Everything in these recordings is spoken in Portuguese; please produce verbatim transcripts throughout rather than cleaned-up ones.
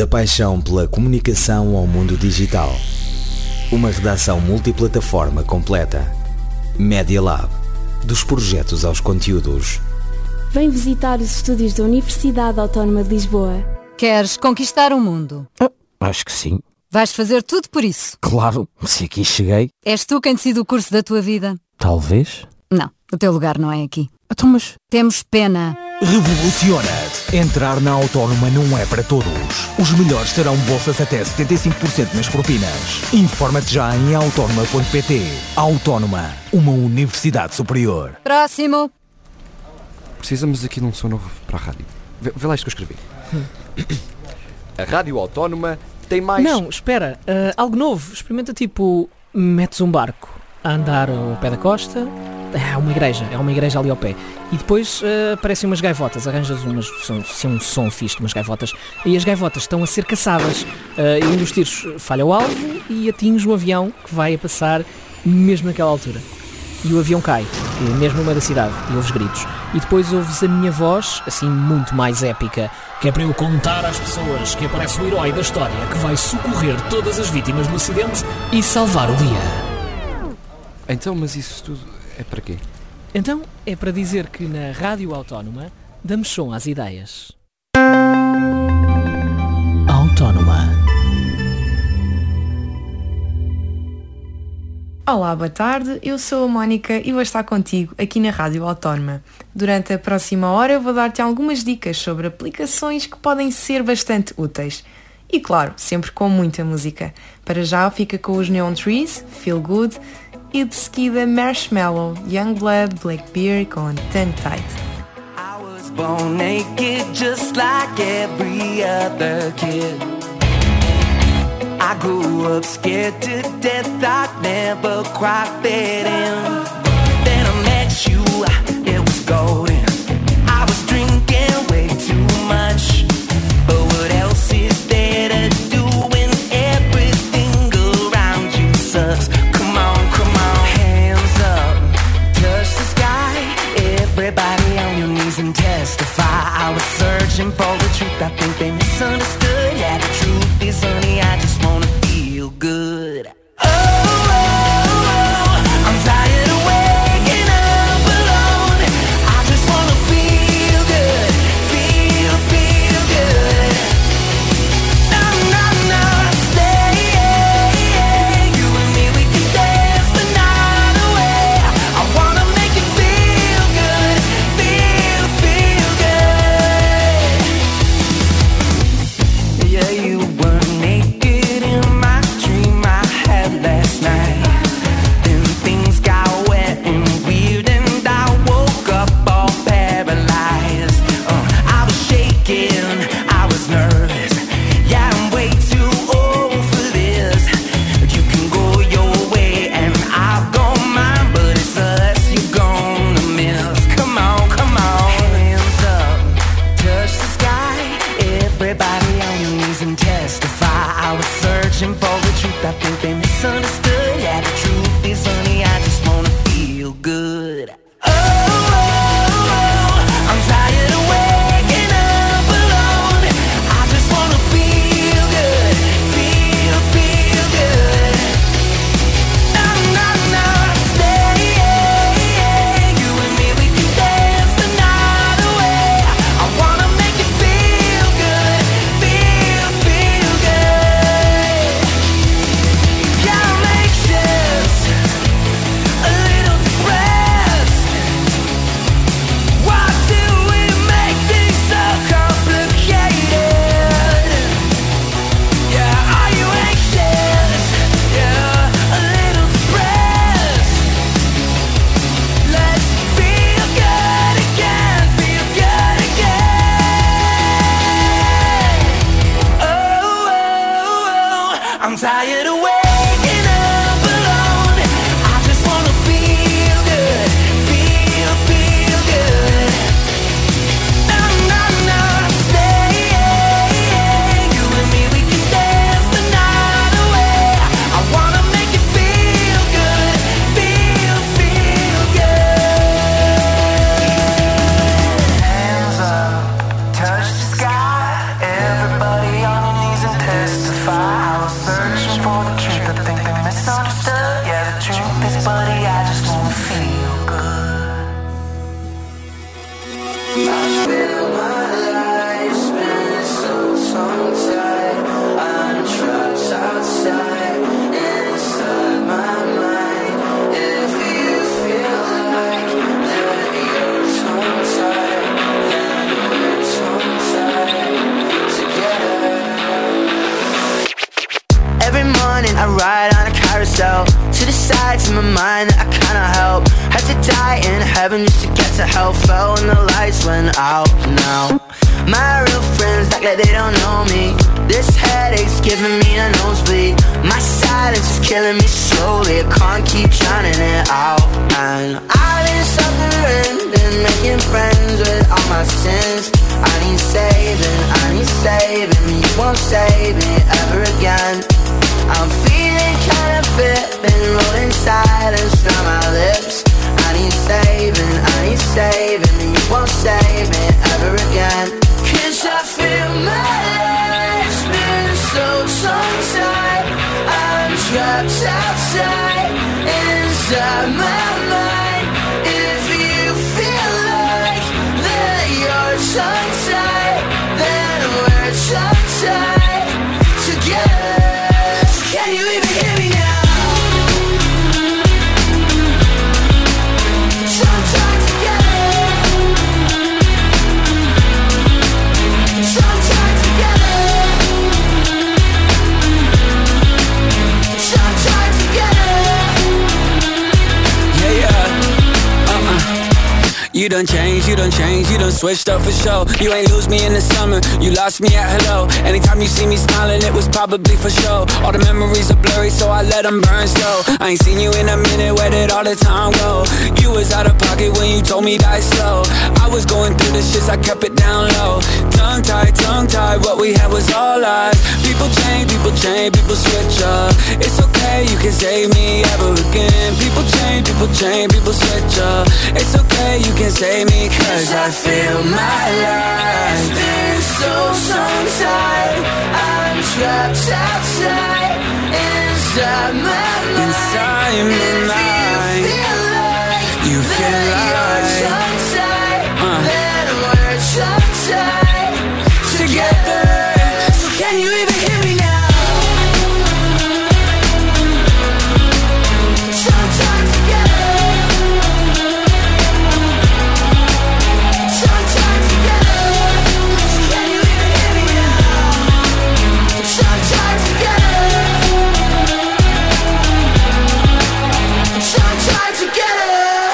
Da paixão pela comunicação ao mundo digital. Uma redação multiplataforma completa. Media Lab. Dos projetos aos conteúdos. Vem visitar os estúdios da Universidade Autónoma de Lisboa. Queres conquistar o mundo? Ah, acho que sim. Vais fazer tudo por isso? Claro, se aqui cheguei. És tu quem decide o curso da tua vida? Talvez. Não, o teu lugar não é aqui. Então, mas... Temos pena. Revoluciona-te. Entrar na Autónoma não é para todos. Os melhores terão bolsas até setenta e cinco por cento nas propinas. Informa-te já em autónoma ponto pt. Autónoma, uma universidade superior. Próximo. Precisamos aqui de um som novo para a rádio. Vê, vê lá isto que eu escrevi. A Rádio Autónoma tem mais... Não, espera. Uh, algo novo. Experimenta tipo... Metes um barco a andar ao pé da costa. É uma igreja. É uma igreja ali ao pé. E depois uh, aparecem umas gaivotas. Arranjas umas... Se um som fixe de umas gaivotas. E as gaivotas estão a ser caçadas. Uh, e um dos tiros falha o alvo e atinge um avião que vai a passar mesmo naquela altura. E o avião cai, mesmo no meio da cidade, e ouves gritos. E depois ouves a minha voz, assim muito mais épica, que é para eu contar às pessoas que aparece o herói da história que vai socorrer todas as vítimas do acidente e salvar o dia. Então, mas isso tudo é para quê? Então, é para dizer que na Rádio Autónoma damos som às ideias. Autónoma. Olá, boa tarde, eu sou a Mónica e vou estar contigo aqui na Rádio Autónoma. Durante a próxima hora eu vou dar-te algumas dicas sobre aplicações que podem ser bastante úteis. E claro, sempre com muita música. Para já fica com os Neon Trees, Feel Good, e de seguida Marshmallow, Youngblood, Blackbeard com Tongue Tight. I was born naked just like every other kid. I grew up scared to death, I'd never quite fit in. Then I met you, it was golden. I was drinking way too much, but what else is there to do when everything around you sucks? Come on, come on, hands up, touch the sky. Everybody on your knees and testify. I was searching for the truth, I think they misunderstood. Yeah, the truth is, honey, I just wanna feel good. Oh, oh, oh, I'm tired of waking up alone. I just wanna feel good, feel, feel good. No, no, no, stay. You and me, we can dance the night away. I wanna make you feel good, feel, feel good. Yeah, you were naked in my dream I had last night. Then things got wet and weird and I woke up all paralyzed. uh, I was shaking, I was nervous. Yeah, I'm way too old for this. You can go your way and I'll go mine, but it's us you're gonna miss. Come on, come on, hands up, touch the sky. Everybody on your knees and testify. I was searching for the truth, I think they misunderstood. Yeah, the truth is, honey, I just wanna feel good. Oh, oh, oh, I'm tired of waking up alone. I just wanna feel good, feel, feel good. No, no, no, stay. You and me, we can dance the night away. I wanna make you feel good, feel, feel good. Yeah, I'm anxious, a little depressed. Why do we make things so complicated? Yeah, are you anxious? Yeah, a little depressed. Let's feel good again, feel good again. Oh, oh, oh, I'm tired of waking up alone. I just wanna feel good, feel, feel good. No, no, no, stay. You and me, we can dance the night away. I wanna make you feel good, feel, feel good. Hands up, touch the sky. Everybody on your knees ride on a carousel. To the sides of my mind that I cannot help. Had to die in heaven just to get to hell. Fell when the lights went out. Now my real friends act like they don't know me. This headache's giving me a nosebleed. My silence is killing me slowly. I can't keep drowning it out. And I've been suffering, been making friends with all my sins. I need saving, I need saving. You won't save me ever again. I'm feeling kinda fit, been rolling silence from my lips. I need saving, I need saving. You won't save me ever again. Cause I feel my life's been so tongue-tied. I'm trapped outside, inside my mind. If you feel like that you're tongue-tied, then we're tongue-tied together. Can you even hear me now? Tongue-tied together. Tongue-tied together. Tongue-tied together. Yeah, yeah. Uh-uh. You done changed, you done changed, you done switched up for sure. You ain't lose me in the summer, you lost me at hello. Anytime you see me smiling, it was probably for sure. All the memories are blurry, so I let them burn slow. I ain't seen you in a minute, where did all the time go? You was out of pocket when you told me die slow. I was going through the shits, I kept it down low. Tongue-tied, tongue-tied, what we had was all lies. People change, people change, people switch up. It's okay, you can save me ever again. People change, people change, people switch up. It's okay, you can save me, cause I feel my life been so tongue-tied. I'm trapped outside, inside my mind. Inside my mind. If you feel like you feel like you're tongue-tied, uh. then we're tongue-tied together. So can you even hear me now? Tongue-tied together. Tongue-tied together. So can you even hear me now? Tongue-tied together. Tongue-tied together.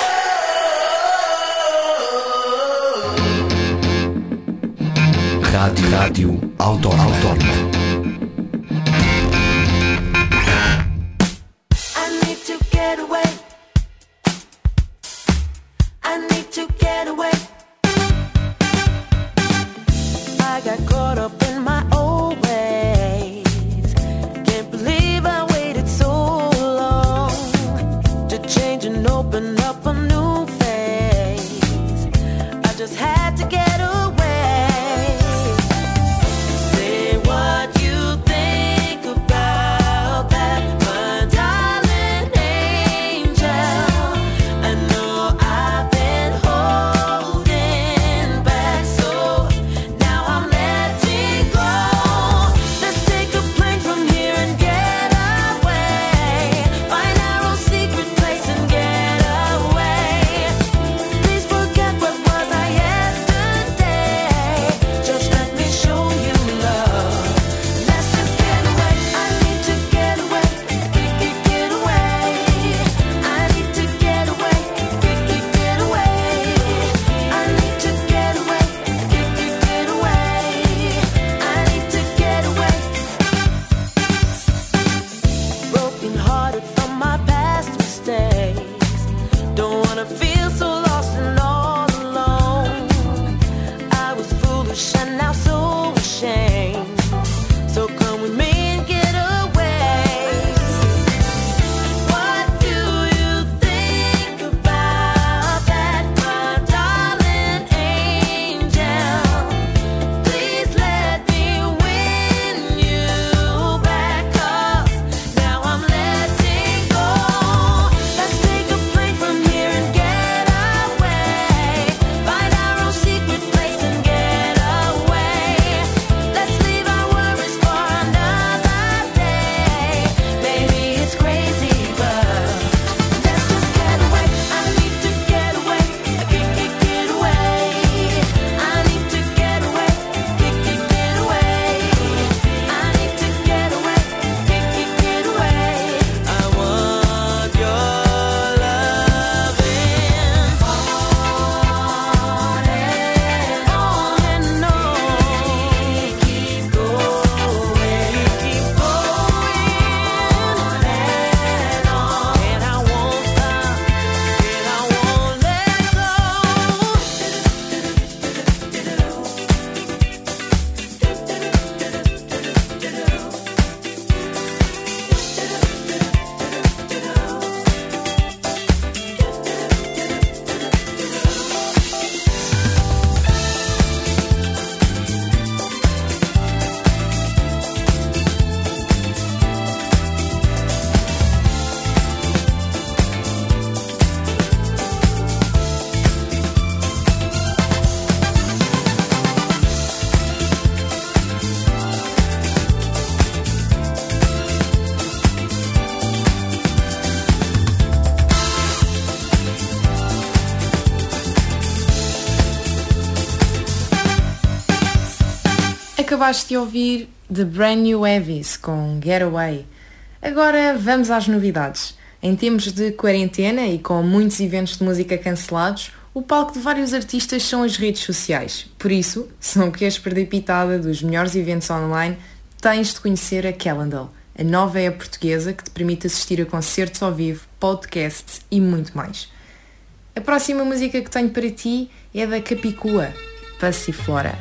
Rádio, Rádio Autónoma. I need to get away. I need to get away. I got caught up in my old ways. Can't believe I waited so long to change and open up a new phase. I just had to get away. Say what you think about that, my darling angel. I know I've been holding back, so now I'm letting Acabaste de ouvir The Brand New Heavies com Getaway. Agora vamos às novidades. Em tempos de quarentena e com muitos eventos de música cancelados, o palco de vários artistas são as redes sociais. Por isso, se não queres perder pitada dos melhores eventos online, tens de conhecer a Calendal, a nova app portuguesa que te permite assistir a concertos ao vivo, podcasts e muito mais. A próxima música que tenho para ti é da Capicua, Passiflora.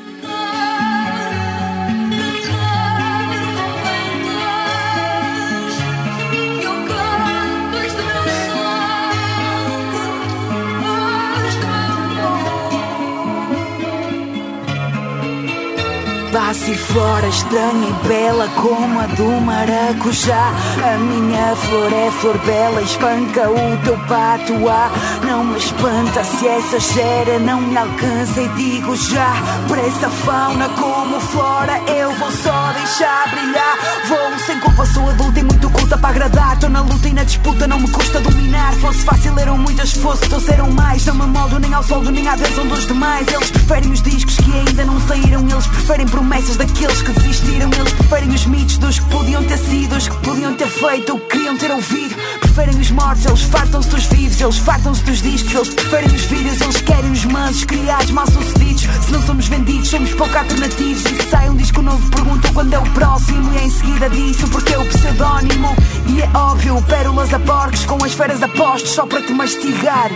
Passiflora estranha e bela como a do maracujá. A minha flor é flor bela, espanca o teu patuá. Não me espanta se essa gera não me alcança e digo já. Para essa fauna como flora eu vou só deixar brilhar. Vou sem culpa, sou adulta e muito culta para agradar. Estou na luta e na disputa, não me custa dominar. Fosse fácil eram muitas, fosse todos eram mais. Não me moldo nem ao sol nem à bênção dos demais. Eles preferem os discos que ainda não saíram. Eles preferem promessas daqueles que desistiram. Eles preferem os mitos dos que podiam ter sido, os que podiam ter feito, o que queriam ter ouvido. Preferem os mortos, eles fartam-se dos vivos. Eles fartam-se dos discos, eles preferem os vídeos. Eles querem os mansos, criados, mal sucedidos. Se não somos vendidos, somos pouco alternativos. E se sai um disco novo, perguntam quando é o próximo. E é em seguida disso, porque é o pseudónimo. E é óbvio, pérolas a porcos com as feras a postos, só para te mastigar.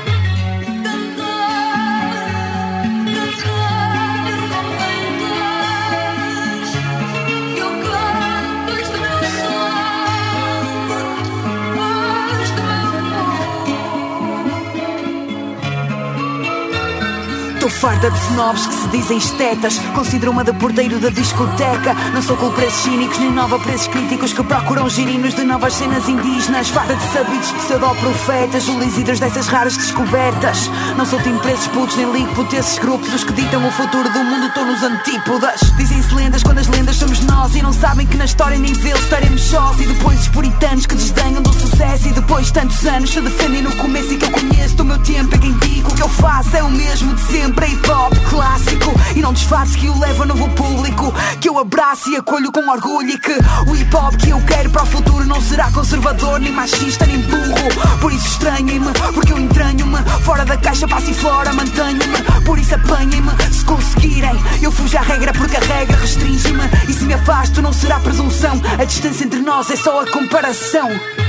Estou farta de snobs que se dizem estetas. Considero-me de porteiro da discoteca. Não sou com preços cínicos nem nova preços críticos que procuram girinos de novas cenas indígenas. Farta de sabidos pseudoprofetas, os lisíderos dessas raras descobertas. Não sou time preços putos nem ligo por esses grupos. Os que ditam o futuro do mundo estão nos antípodas. Dizem-se lendas quando as lendas somos nós. E não sabem que na história nem vê-los estaremos sós. E depois os puritanos que desdenham do sucesso. E depois tantos anos se defendem no começo. E que eu conheço do meu tempo é quem digo. O que eu faço é o mesmo de sempre. É hip-hop clássico e não disfarce que o leva a novo público. Que eu abraço e acolho com orgulho. E que o hip-hop que eu quero para o futuro não será conservador, nem machista, nem burro. Por isso estranhem-me, porque eu entranho-me. Fora da caixa, passo e fora, mantenho-me. Por isso apanhem-me, se conseguirem. Eu fujo à regra porque a regra restringe-me. E se me afasto não será presunção. A distância entre nós é só a comparação.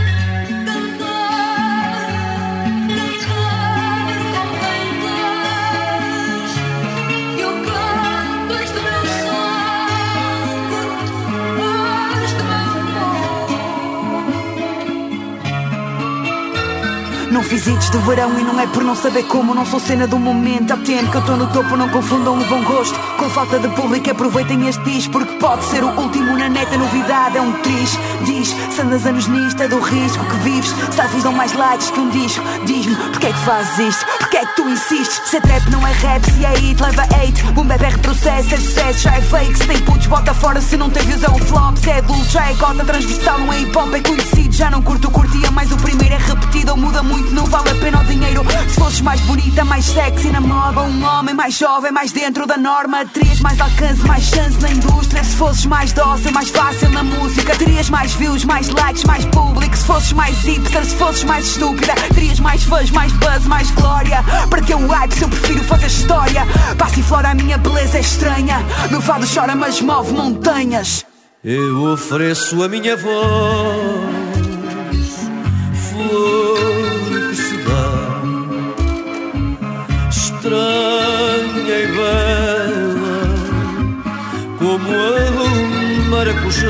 Não fiz hits de verão e não é por não saber como. Não sou cena do momento, há tempo que eu estou no topo. Não confundam o bom gosto com falta de público. Aproveitem este disco porque pode ser o último na neta. Novidade é um triz. Diz, se andas anos nisto é do risco que vives. Selfies dão mais likes que um disco. Diz-me, porque é que fazes isto? Porque é que tu insistes? Se é trap não é rap, se é hit leva hate. Boom bap é retrocesso, é sucesso, já é fake. Se tem putos bota fora, se não tem views é um flop. Se é adulto já é cota, transversal não é hip hop, é conhecido. Já não curto, curtia, mas o primeiro é repetido ou muda muito. Não vale a pena o dinheiro. Se fosses mais bonita, mais sexy na moda. Um homem mais jovem, mais dentro da norma. Terias mais alcance, mais chance na indústria. Se fosses mais dócil, mais fácil na música. Terias mais views, mais likes, mais público. Se fosses mais hipster, se fosses mais estúpida. Terias mais fãs, mais buzz, mais glória. Para que eu hype se eu prefiro fazer história? Passiflora, a minha beleza é estranha. Meu fado chora mas move montanhas. Eu ofereço a minha voz, flor que se dá, estranha e bela, como a do maracujá.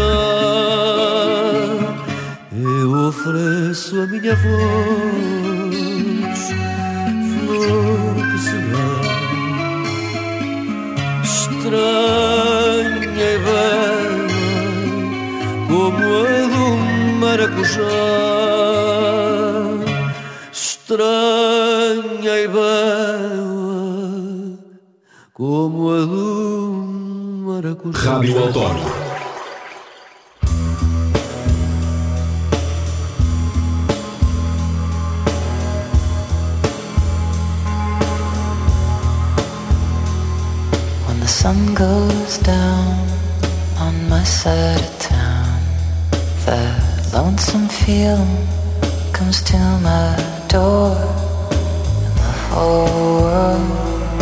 Eu ofereço a minha voz, flor que se dá, estranha e bela, como a do maracujá. Estranha e bela, como a do maracujá. Rádio Autónoma. When the sun goes down on my side of town. That lonesome feeling comes to my door, and the whole world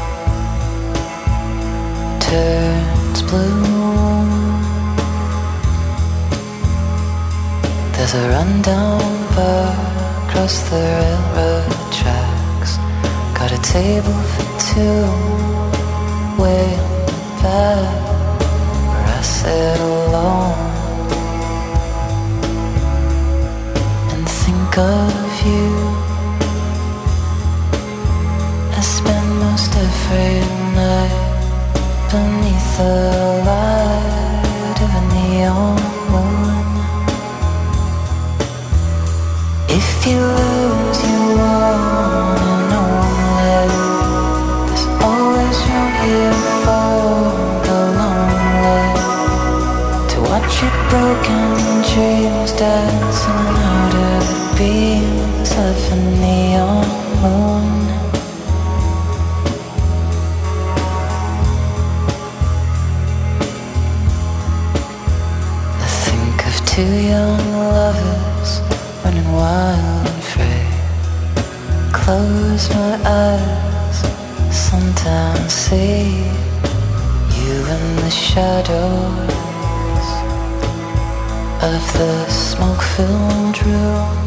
turns blue. There's a rundown bar across the railroad tracks. Got a table for two way in the back, where I sit alone and think of you. I spend most every night beneath the light of a neon moon. If you lose, you wanna know that there's always room here for the lonely, to watch your broken dreams dancing out of the beams of a neon moon. I think of two young lovers running wild and free. Close my eyes, sometimes see you in the shadows of the smoke-filled room.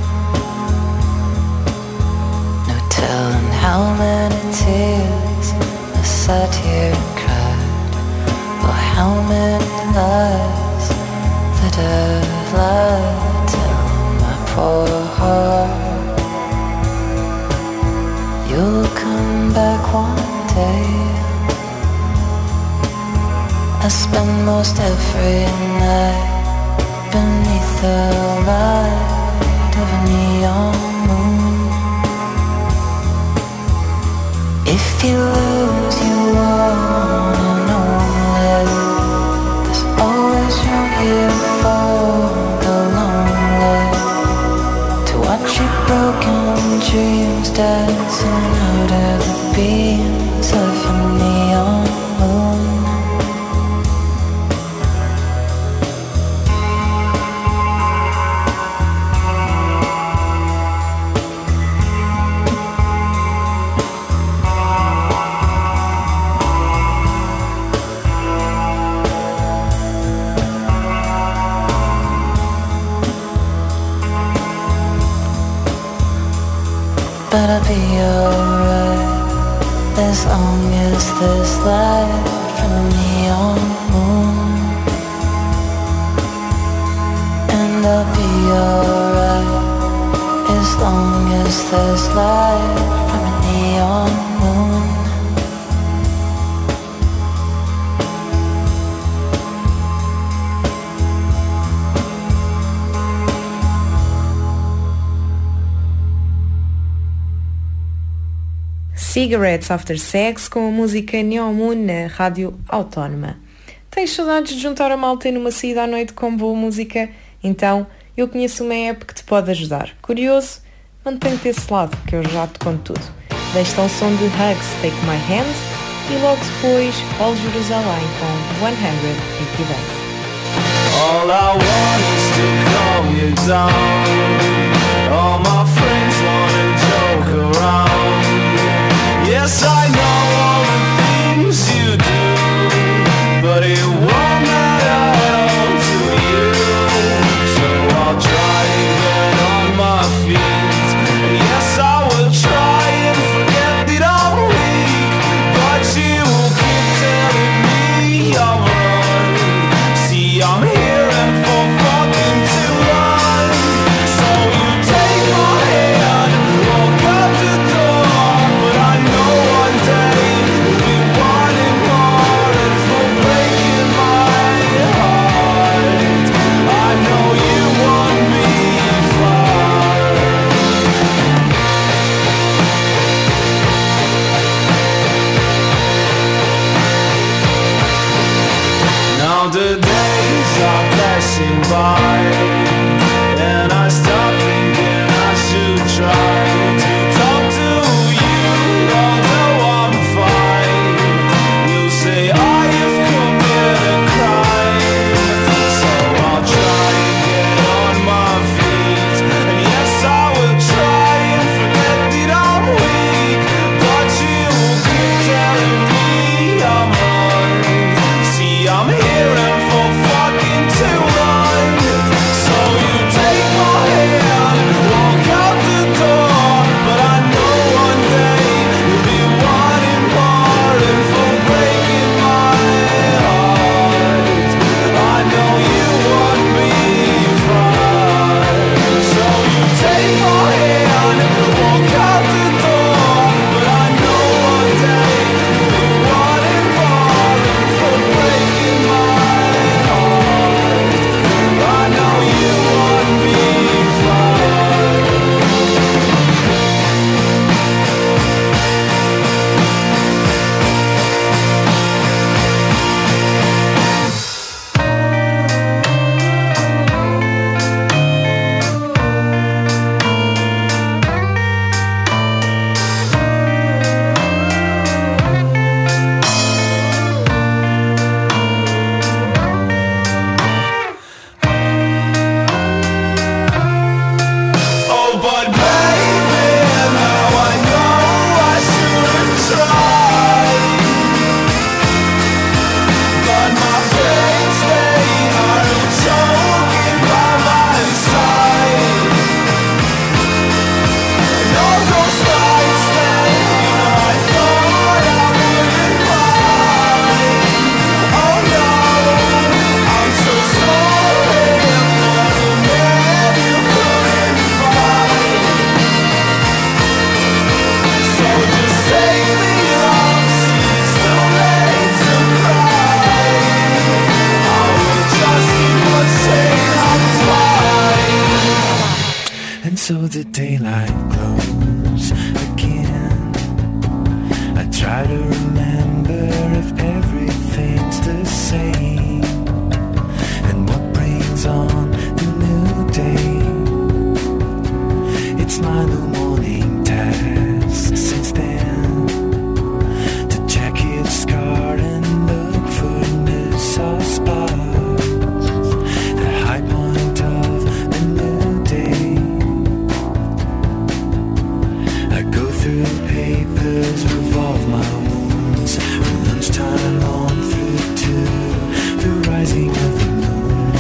No telling how many tears I sat here and cried, or how many lies that I've lied. Tell my poor heart you'll come back one day. I spend most every night beneath the light of a neon moon. If you lose, you wanna know that there's always room here for the lonely, to watch your broken dreams dancing out of the beams of a neon moon. But I'll be alright as long as there's light from a neon moon. And I'll be alright as long as there's light from a neon moon. Cigarettes After Sex com a música Neon Moon na Rádio Autónoma. Tens saudades de juntar a malta numa saída à noite com boa música? Então, eu conheço uma app que te pode ajudar. Curioso? Mantém-te desse lado, que eu já te conto tudo. Deixa-te ao som de Hugs, Take My Hand e logo depois All Jerusalém com one hundred eighty Days. All I want is to calm you down. All my friends wanna joke around. Yes, I know all the things you do, but it won't matter to you. So I'll try to get on my feet, and yes, I will try and forget it all week, but you will keep telling me I'm wrong. See, I'm here and for fucking too long. So you take my hand and walk out the door, but I know one day we'll be wanting more and for breaking my heart. I know you want me far. Now the days are passing by, and I stop thinking I should try to talk to you, although I'm fine. You'll say I so the daylight glows again. I try to remember if everything's the same, and what brings on the new day. It's my new morning task since then, to check its card and look for new soft spots, the high point of the new day. I go through papers, revolve my wounds, from lunchtime on through to the rising of the moon.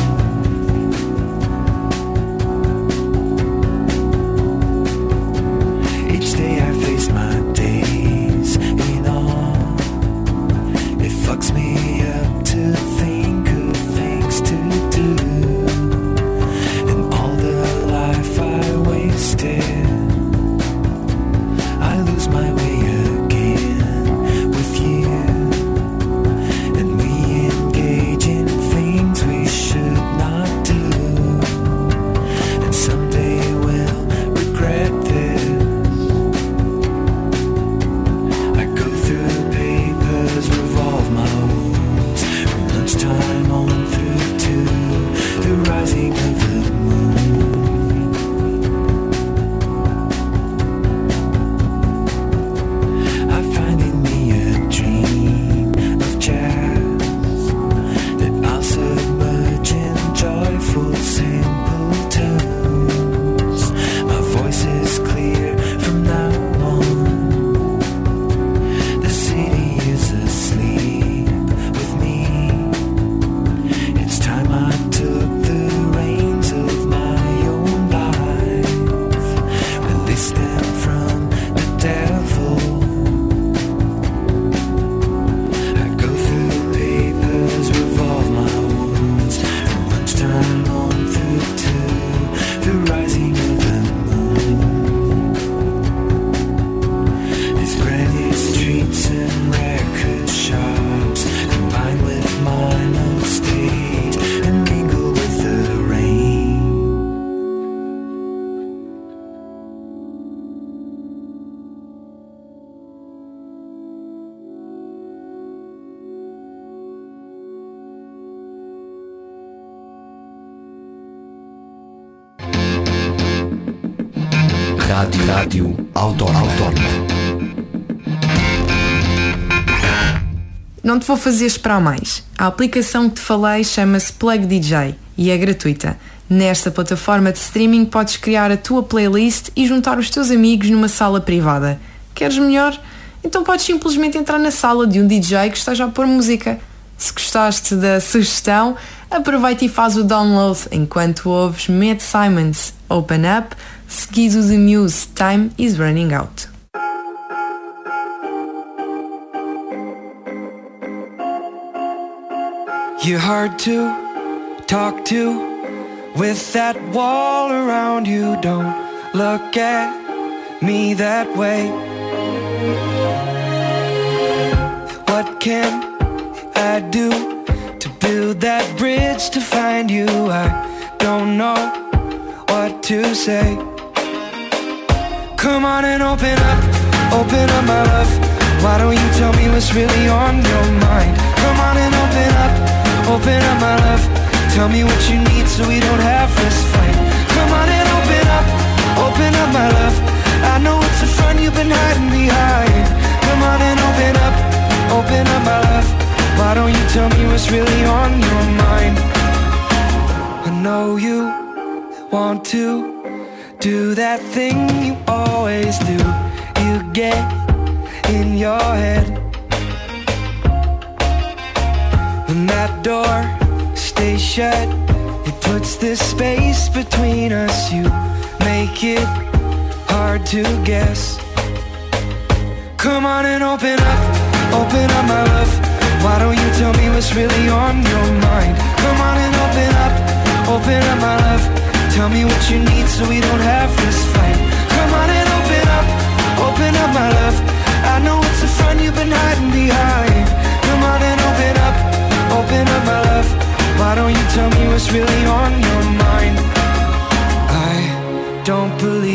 Each day I face my days in awe. It fucks me up to think of things to do, and all the life I wasted. I lose my way again with you, and we engage in things we should not do, and someday we'll regret this. I go through the papers, revolve my wounds, from lunchtime on through to the rising of the moon. I find in me a dream of jazz that I'll submerge in joyful, simple tunes. My voice is clear from now on. The city is asleep with me. It's time I took the reins of my own life, released them from the devil. I go through the papers, revolve my wounds, from lunchtime on through to the rising of the moon. There's granite streets and record shops, combine with mine on stage and mingle with the rain. Rádio, Rádio Autónoma. Não te vou fazer esperar mais. A aplicação que te falei chama-se Plug D J e é gratuita. Nesta plataforma de streaming podes criar a tua playlist e juntar os teus amigos numa sala privada. Queres melhor? Então podes simplesmente entrar na sala de um D J que esteja a pôr música. Se gostaste da sugestão, aproveita e faz o download enquanto ouves Matt Simons, Open Up, seguido de Muse, Time is Running Out. You're hard to talk to with that wall around you. Don't look at me that way. What can I do to build that bridge to find you? I don't know what to say. Come on and open up, open up my love. Why don't you tell me what's really on your mind? Come on and open up, open up my love. Tell me what you need so we don't have this fight. Come on and open up, open up my love. I know it's a front you've been hiding behind. Come on and open up, open up my love. Why don't you tell me what's really on your mind? I know you want to do that thing you always do. You get in your head. When that door stays shut, it puts this space between us. You make it hard to guess. Come on and open up, open up my love. Why don't you tell me what's really on your mind? Come on and open up, open up my love. Tell me what you need so we don't have this fight. Come on and open up, open up my love. I know it's a front you've been hiding behind. Come on and open up, open up my love. Why don't you tell me what's really on your mind? I don't believe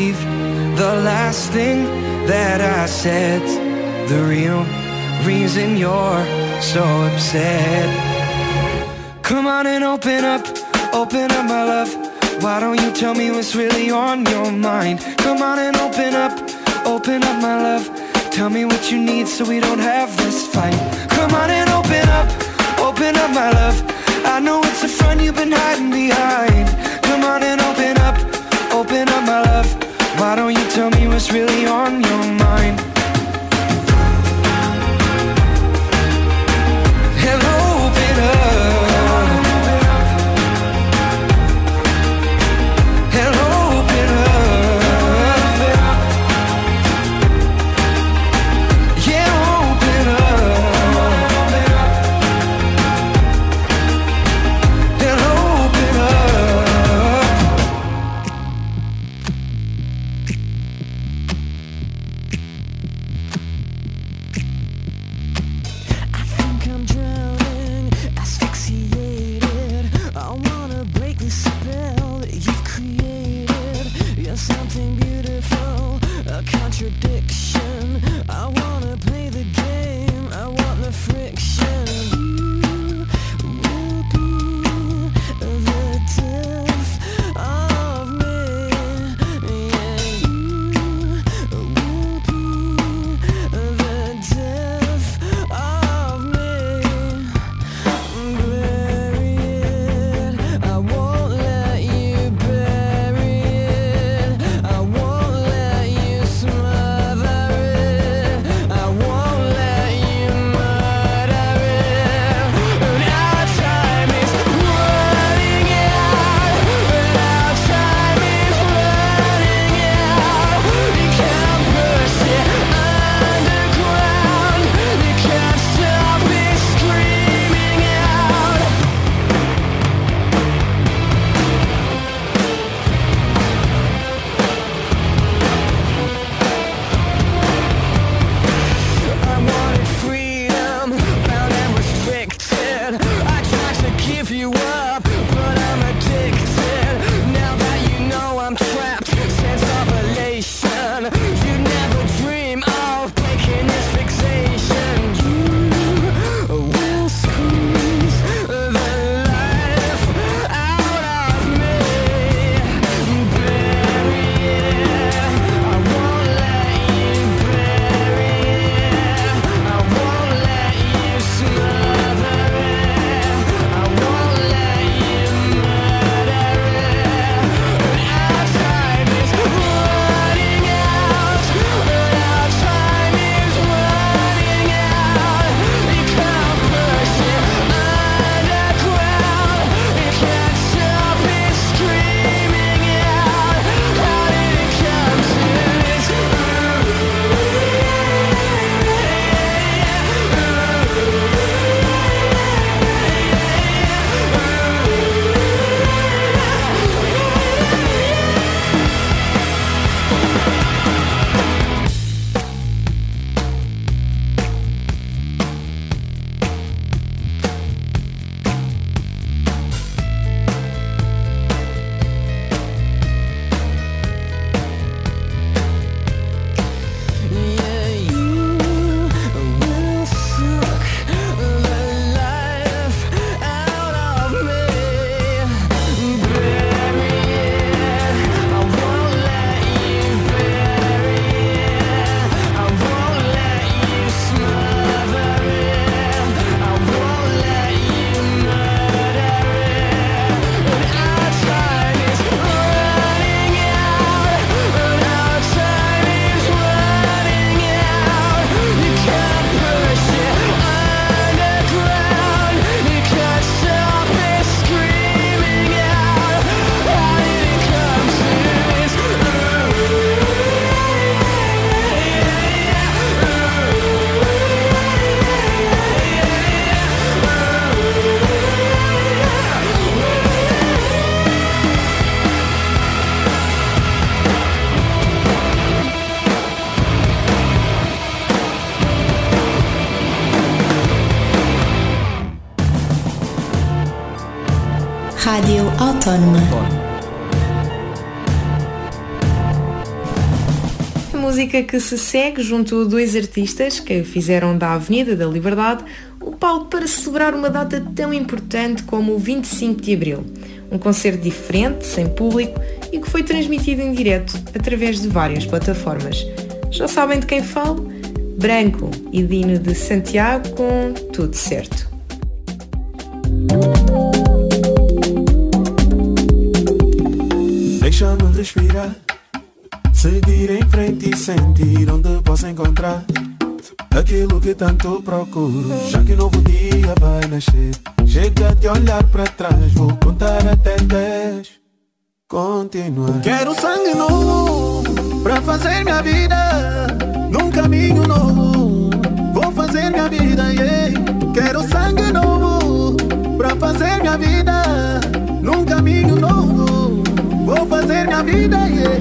last thing that I said, the real reason you're so upset. Come on and open up, open up my love. Why don't you tell me what's really on your mind? Come on and open up, open up my love. Tell me what you need so we don't have this fight. Come on and open up, open up my love. I know it's a front you've been hiding behind. Come on and open up, open up my love. Why don't you tell me what's really on your mind? And open up, and open up, yeah, open up, and open up. I think I'm drowning, asphyxiated. I wanna break the spell that you've created. You're something beautiful, a contradiction. I wanna play the game, I want the friction. You will be the death of me. Yeah, you will be the death of me. Bury it, I won't let you bury it. I won't let you smother it. I won't let you murder it. And our time is running out. And our time is running out. You can't push it underground. You can't stop it screaming out. I wanted freedom, bound and restricted. I tried to give you up, but I'm addicted. Now that you know I'm trapped, sense of elation. You never dream of breaking this fixation. You will squeeze the life out of me. Bury it, I won't let you bury it. I won't let you smother it. I won't let you murder it. And our time is running out. And our time is running out. You can't push it underground. You can't stop it screaming out. How did it come to this? Yeah, you will suck the life out of me. Bury it, I won't let you bury it. I won't let you smother it. I won't let you murder it. And our time is running out. And our time is running out. You can't push it underground. You can't stop it screaming out. How did it come to this? Rádio Autónoma. música que se segue junto a dois artistas que fizeram da Avenida da Liberdade o palco para celebrar uma data tão importante como o vinte e cinco de Abril. Um concerto diferente, sem público e que foi transmitido em direto através de várias plataformas. Já sabem de quem falo? Branco e Dino de Santiago com Tudo Certo. Deixa-me respirar, seguir em frente e sentir onde posso encontrar aquilo que tanto procuro. Já que um novo dia vai nascer, chega de olhar para trás, vou contar até dez, continuar. Quero sangue novo para fazer minha vida num caminho novo. Vou fazer minha vida, yeah. Quero sangue novo para fazer minha vida num caminho novo. Vou fazer minha vida, yeah.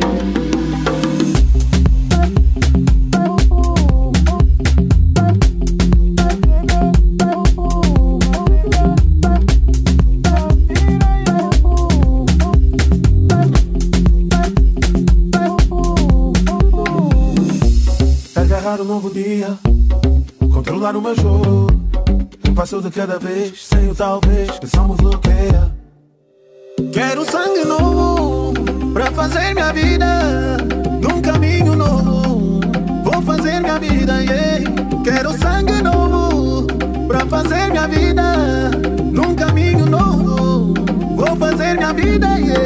Agarrar um novo dia, controlar o meu jogo, um passo de cada vez, sem o talvez que só me bloqueia. Quero sangue novo pra fazer minha vida num caminho novo. Vou fazer minha vida, yeah. Quero sangue novo pra fazer minha vida num caminho novo. Vou fazer minha vida, yeah.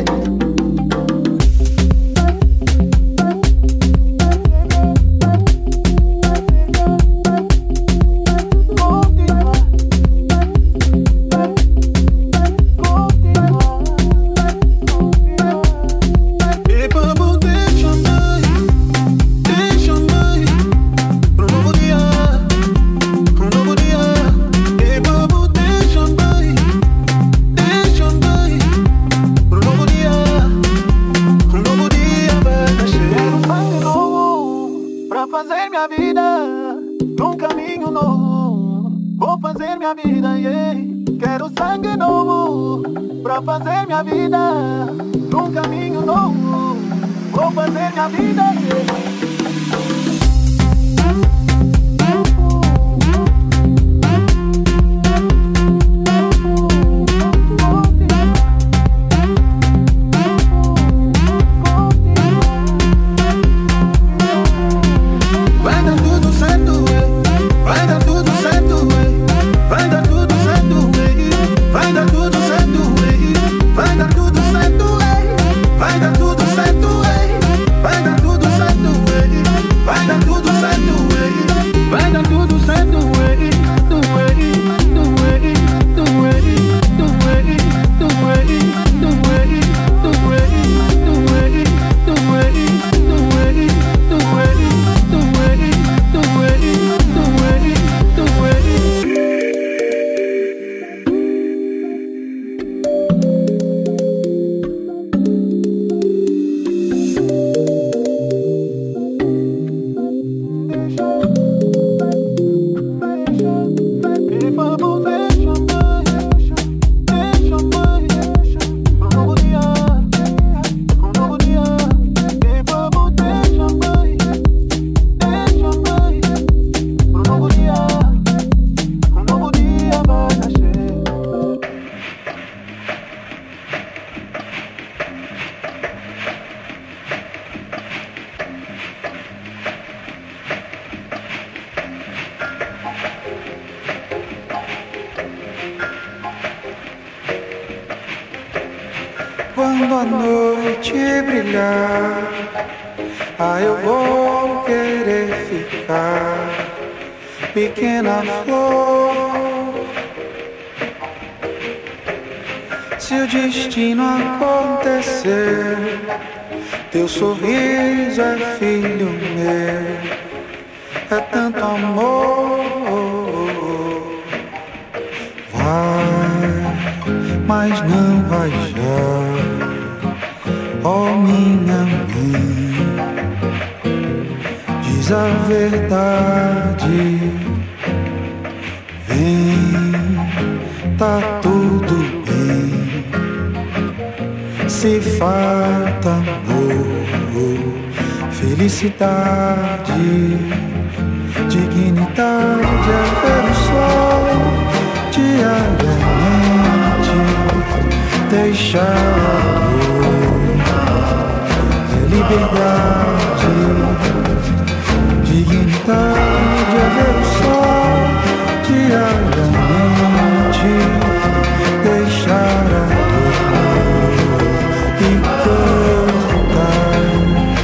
Fazer minha vida num caminho novo. Vou fazer minha vida, yeah. Quando a noite brilhar, ah, eu vou querer ficar, pequena flor. Se o destino acontecer, teu sorriso é filho meu, é tanto amor. Vai, mas não vai já. Oh, minha mãe, diz a verdade. Vem, tá tudo bem. Se falta amor, felicidade, dignidade é ver o sol diariamente, deixar a dor, é liberdade, dignidade é ver o sol diariamente, deixar a dor e cantar.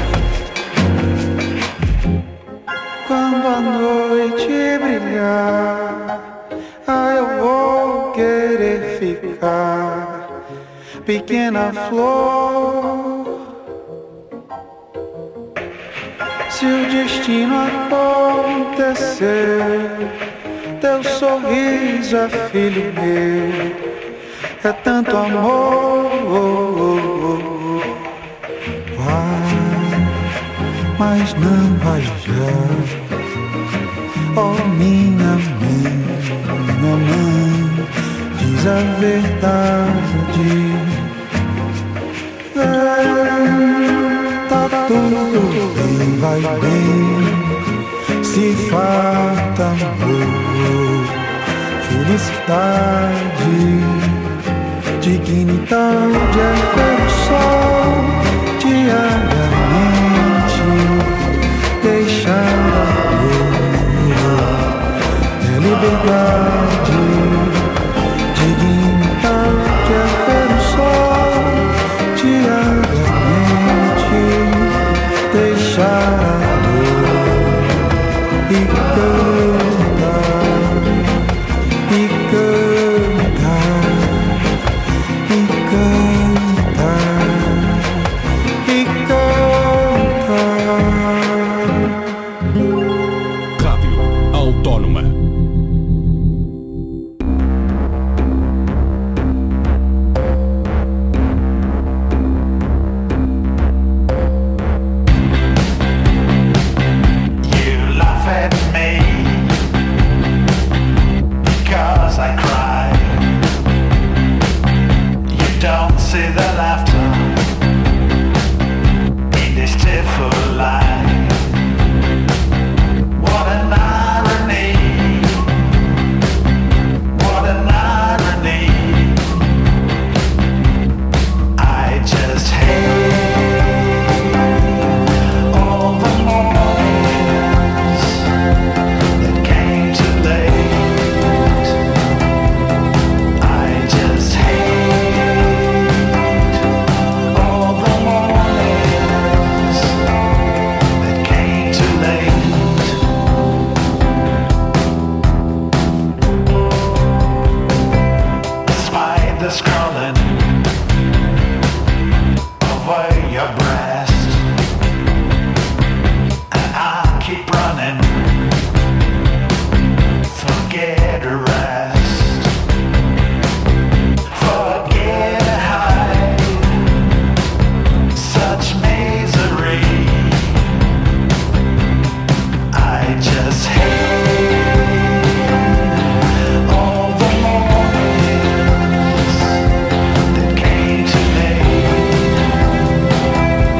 Quando a noite brilhar, ah, eu vou querer ficar, pequena flor. Se o destino acontecer, teu sorriso é filho meu, é tanto amor. Vai, mas não vai já. Oh, minha mãe, minha mãe, diz a verdade. É, tá tudo bem, vai bem. Se falta amor, felicidade, dignidade é ver o sol diariamente, deixar a dor, é liberdade, dignidade é ver o sol diariamente, deixar a dor e cantar, e cantar, e cantar, e cantar. Rádio Autónoma. You laugh at me because I cry. You don't see the laughter in this tearful lie. What an irony! What an irony! I just hate all the mornings that came too late. I just hate all the mornings that came too late. Spiders crawling over your breast, and I keep running. Forget the rest. Forget to hide such misery. I just hate all the mornings that came too late.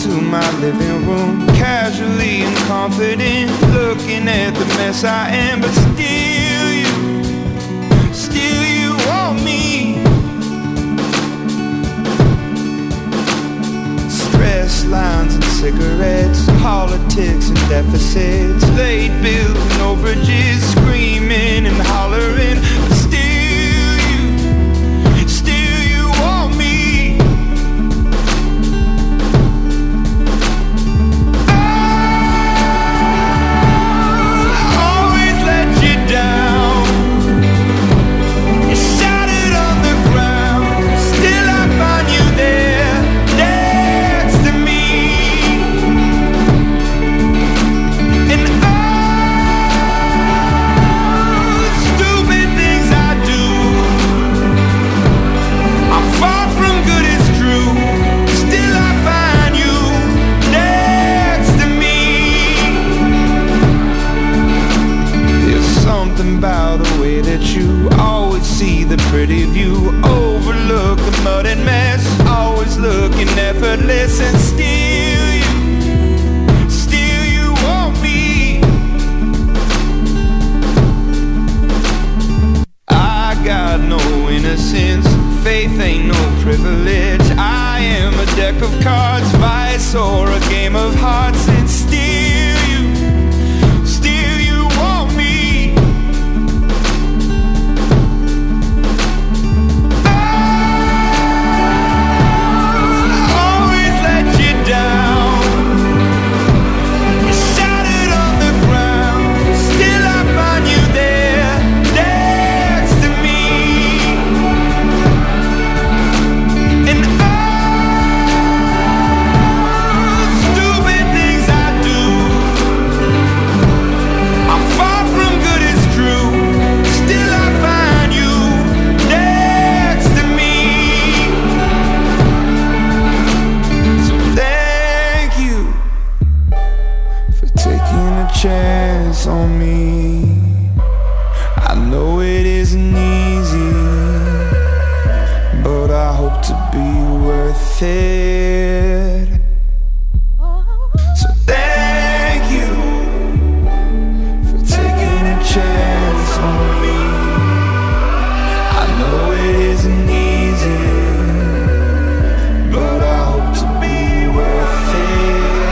my living room, casually and confident, looking at the mess I am. But still you, still you want me. Stress lines and cigarettes, politics and deficits, late bills and overages, screaming and hollering. But still you, still you want me. The pretty view, overlook the mud and mess, always looking effortless. And still you, still you want me. I got no innocence, faith ain't no privilege. I am a deck of cards, vice or a game of hearts. And still you, still you want me. Chance on me. I know it isn't easy, but I hope to be worth it. So thank you for taking a chance on me. I know it isn't easy, but I hope to be worth it.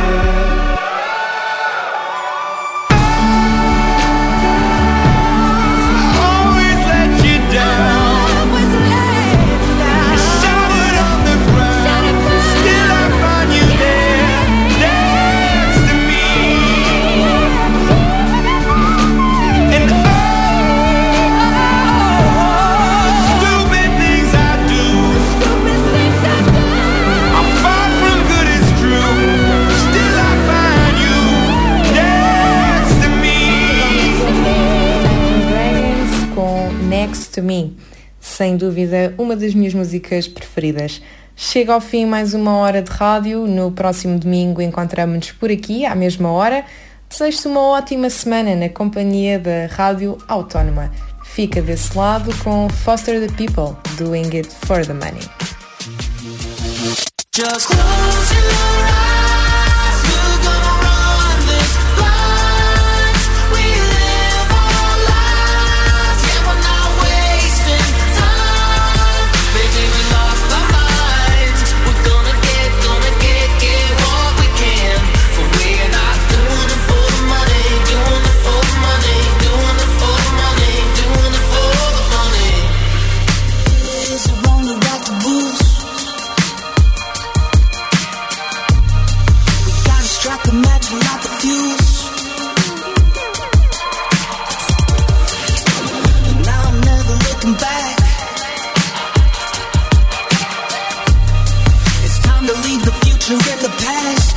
To Me, sem dúvida uma das minhas músicas preferidas. Chega ao fim mais uma hora de rádio. No próximo domingo encontramos-nos por aqui à mesma hora. Desejo-te uma ótima semana na companhia da Rádio Autónoma. Fica desse lado com Foster the People, Doing It for the Money. Just close your eyes, we're gonna run this blind. We live our lives, yeah, we're not wasting time. Baby, we lost our minds. We're gonna get, gonna get, get what we can. But we're not doing it for the money, doing it for the money, doing it for the money, doing it for the money. Is it wrong to rock the boots? Strike the match and light the fuse. And now I'm never looking back. It's time to leave the future in the past.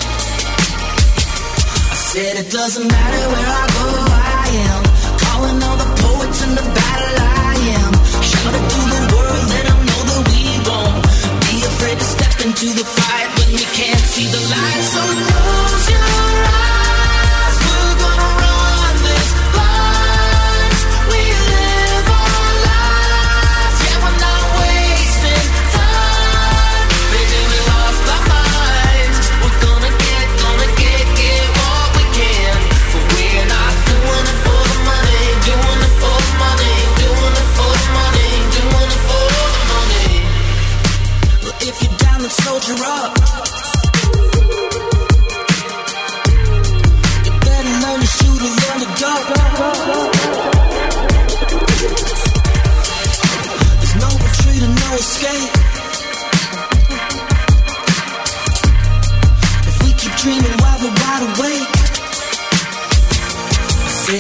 I said it doesn't matter where I go, I am calling all the poets in the battle. I am shout it to the world, let them know that we won't be afraid to step into the fight when we can't see the light. So close your eyes, we're gonna run this blind. We live our lives, yeah, we're not wasting time. Baby, we lost our minds. We're gonna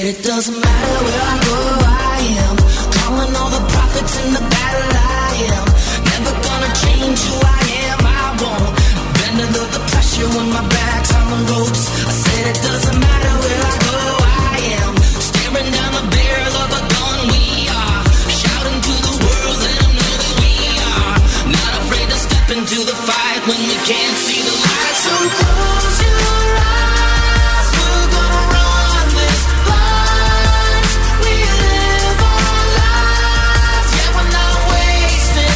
said it doesn't matter where I go, I am calling all the prophets in the battle. I am never gonna change who I am. I won't bend under the pressure when my back's on the ropes. I said it doesn't matter where I go, I am staring down the barrel of a gun. We are shouting to the world, let them know that we are not afraid to step into the fight when we can't see the light. So close your eyes, we're gonna run this life. We live our lives, yeah, we're not wasting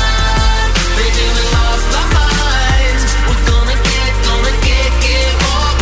time. Baby, we lost our minds. We're gonna get, gonna get, get all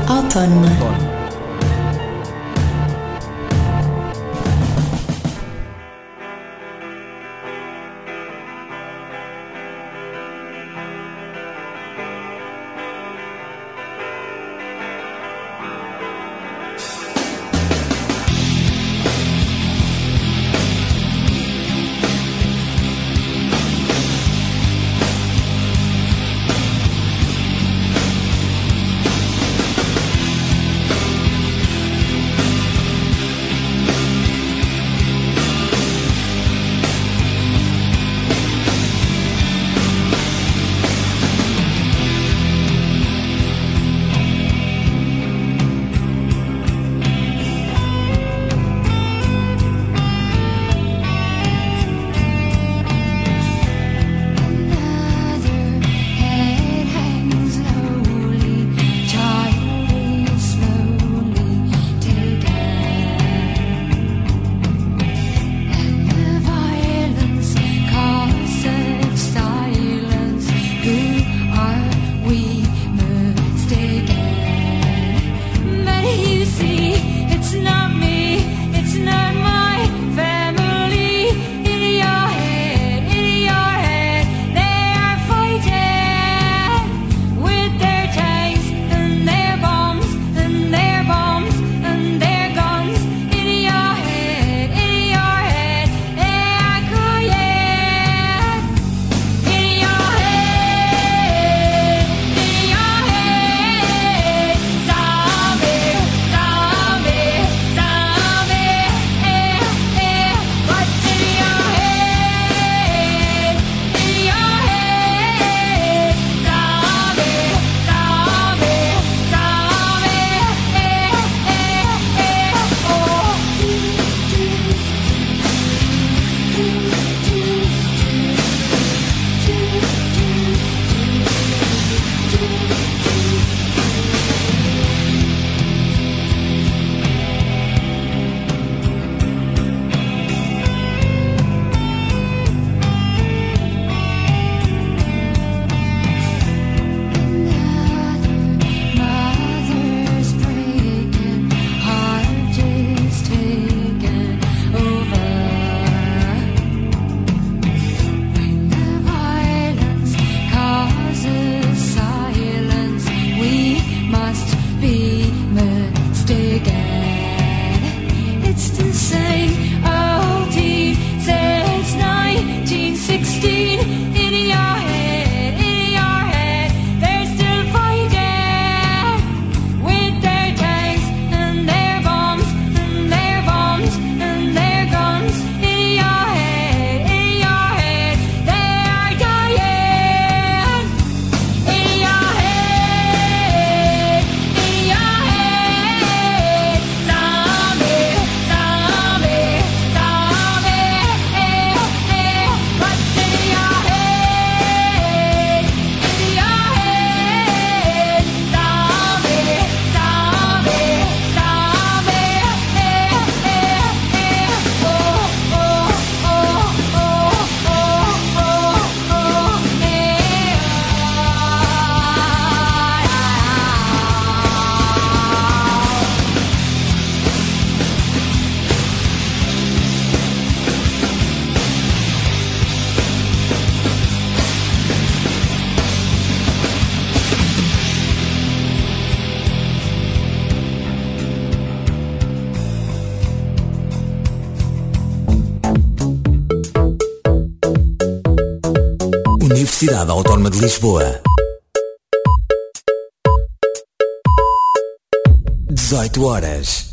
Autónoma. Universidade Autónoma de Lisboa. dezoito horas.